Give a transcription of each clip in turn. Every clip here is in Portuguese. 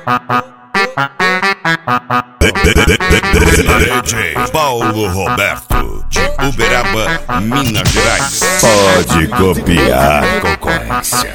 DJ Paulo Roberto, de Uberaba, Minas Gerais. Pode copiar, concorrência.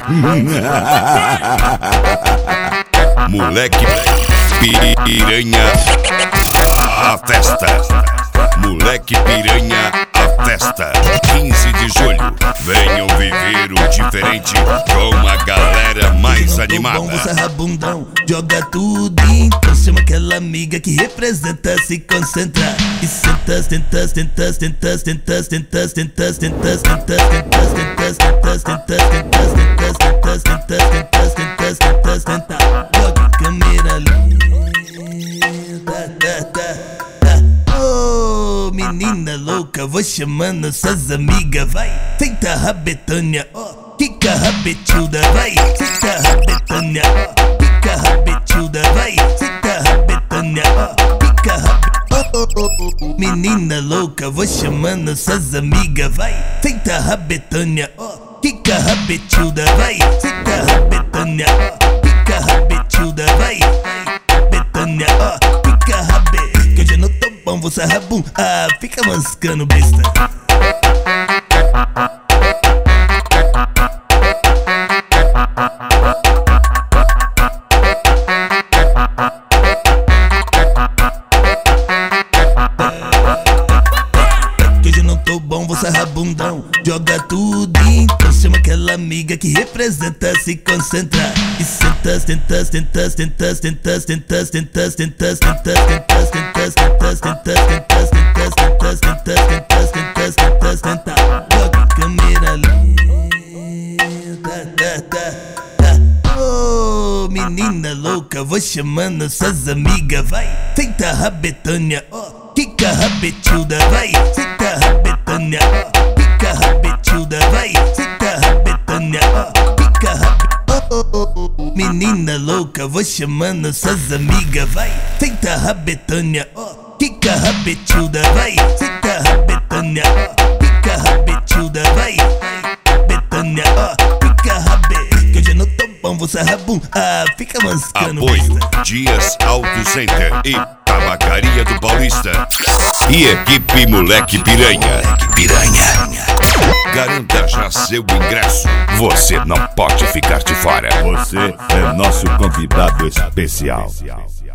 Moleque piranha, a festa. Moleque piranha, a festa. 15 de julho, venham viver o diferente com a galera mais animada. Bom, você rabundão, joga tudo, então chama aquela amiga que representa, se concentra e senta, senta, senta, senta, senta, senta, senta, senta, senta, senta, senta, senta, senta, senta, senta, senta, senta, joga câmera menina louca, vou chamando suas amigas, vai. Senta a rabetânia, ó, quica a rabetilda, vai. Senta a rabetânia, ó, quica a rabetilda, vai. Senta a rabetânia, ó, quica a rabetilda. Menina louca, vou chamando suas amigas, vai. Senta a rabetânia, ó, quica a rabetilda, vai. Senta a rabetânia, ó, quica a rabetilda, vai. Rabetânia, ó, quica a rabetilda. Que hoje eu não tô bom, você é rabum, fica mascando besta. Que hoje eu não tô bom, você é rabundão, joga tudo, então chama aquela amiga que representa, se concentra e senta, senta, senta, senta, senta, senta, senta, senta, senta, senta, senta, senta, senta, senta, senta, senta, senta, senta, senta, joga câmera lenta. Oh, menina louca, vou chamando suas amigas, vai. Senta a rabetânia, ó, quica a rabetilda, vai. Senta a rabetânia, ó, quica a rabetilda, vai. Senta a rabetânia, ó, quica a rabetilda. Menina louca, vou chamando suas amigas, vai. Senta a rabetânia, ó, quica a rabetilda, vai. Senta a rabetânia, ó, quica a rabetilda, vai. Rabetânia, ó, quica a rabetilda. Que hoje eu não tô bom, você é rabum, fica mascando Apoio besta. Dias Auto Center e Tabacaria do Paulista. E equipe Moleque Piranha. Garanta já seu ingresso. Você não pode ficar de fora. Você é nosso convidado especial.